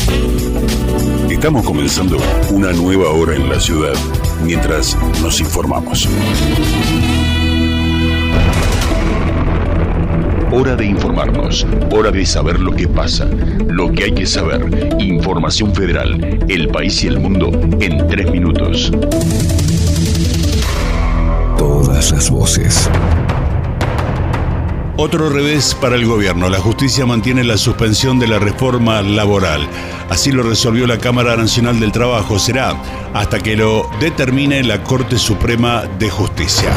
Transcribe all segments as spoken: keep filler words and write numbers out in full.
Estamos comenzando una nueva hora en la ciudad, mientras nos informamos. Hora de informarnos, hora de saber lo que pasa, lo que hay que saber. Información federal, el país y el mundo en tres minutos. Todas las voces. Otro revés para el gobierno. La justicia mantiene la suspensión de la reforma laboral. Así lo resolvió la Cámara Nacional del Trabajo. Será hasta que lo determine la Corte Suprema de Justicia.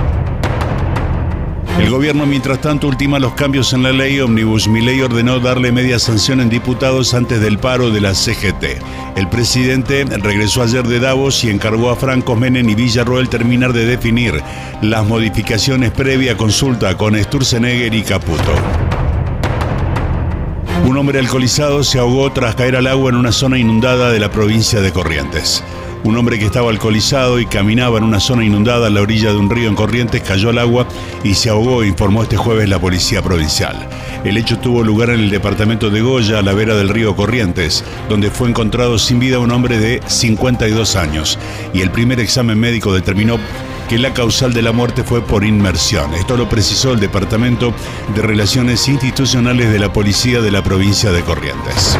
El gobierno, mientras tanto, ultima los cambios en la ley Ómnibus. Milei ordenó darle media sanción en diputados antes del paro de la C G T. El presidente regresó ayer de Davos y encargó a Franco, Menem y Villarroel terminar de definir las modificaciones previa consulta con Sturzenegger y Caputo. Un hombre alcoholizado se ahogó tras caer al agua en una zona inundada de la provincia de Corrientes. Un hombre que estaba alcoholizado y caminaba en una zona inundada a la orilla de un río en Corrientes cayó al agua y se ahogó, informó este jueves la Policía Provincial. El hecho tuvo lugar en el departamento de Goya, a la vera del río Corrientes, donde fue encontrado sin vida un hombre de cincuenta y dos años. Y el primer examen médico determinó que la causal de la muerte fue por inmersión. Esto lo precisó el Departamento de Relaciones Institucionales de la Policía de la provincia de Corrientes.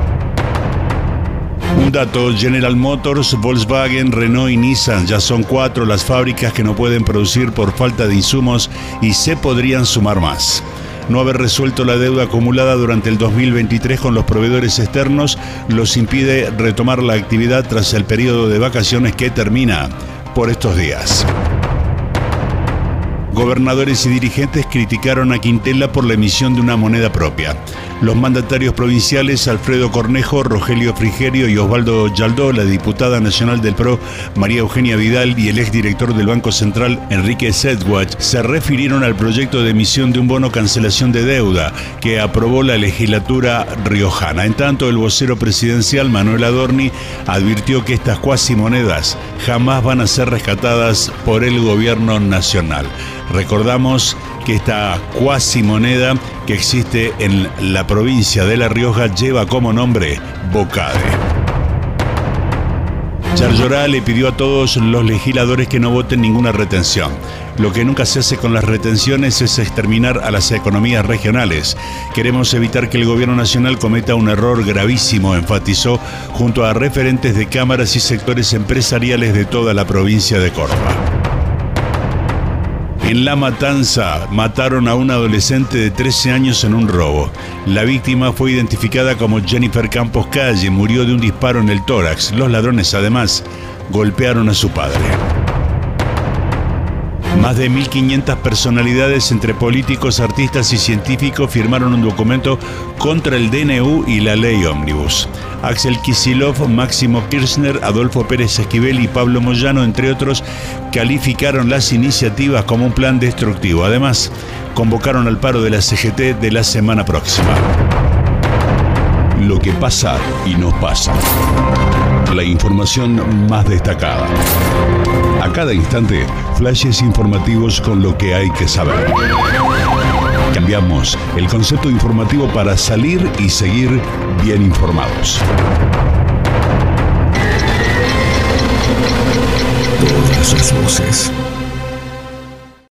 Un dato: General Motors, Volkswagen, Renault y Nissan ya son cuatro las fábricas que no pueden producir por falta de insumos y se podrían sumar más. No haber resuelto la deuda acumulada durante el dos mil veintitrés con los proveedores externos los impide retomar la actividad tras el periodo de vacaciones que termina por estos días. Gobernadores y dirigentes criticaron a Quintela por la emisión de una moneda propia. Los mandatarios provinciales Alfredo Cornejo, Rogelio Frigerio y Osvaldo Yaldó, la diputada nacional del P R O María Eugenia Vidal y el exdirector del Banco Central Enrique Sedgwach se refirieron al proyecto de emisión de un bono cancelación de deuda que aprobó la legislatura riojana. En tanto, el vocero presidencial Manuel Adorni advirtió que estas cuasimonedas jamás van a ser rescatadas por el gobierno nacional. Recordamos que esta cuasimoneda que existe en la provincia de La Rioja lleva como nombre Bocade. Yarlorá le pidió a todos los legisladores que no voten ninguna retención. Lo que nunca se hace con las retenciones es exterminar a las economías regionales. Queremos evitar que el gobierno nacional cometa un error gravísimo, enfatizó junto a referentes de cámaras y sectores empresariales de toda la provincia de Córdoba. En La Matanza mataron a un adolescente de trece años en un robo. La víctima fue identificada como Jennifer Campos Calle, murió de un disparo en el tórax. Los ladrones, además, golpearon a su padre. Más de mil quinientas personalidades entre políticos, artistas y científicos firmaron un documento contra el D N U y la ley Ómnibus. Axel Kicillof, Máximo Kirchner, Adolfo Pérez Esquivel y Pablo Moyano, entre otros, calificaron las iniciativas como un plan destructivo. Además, convocaron al paro de la C G T de la semana próxima. Lo que pasa y nos pasa. La información más destacada. A cada instante, flashes informativos con lo que hay que saber. Cambiamos el concepto informativo para salir y seguir bien informados. Todas las voces.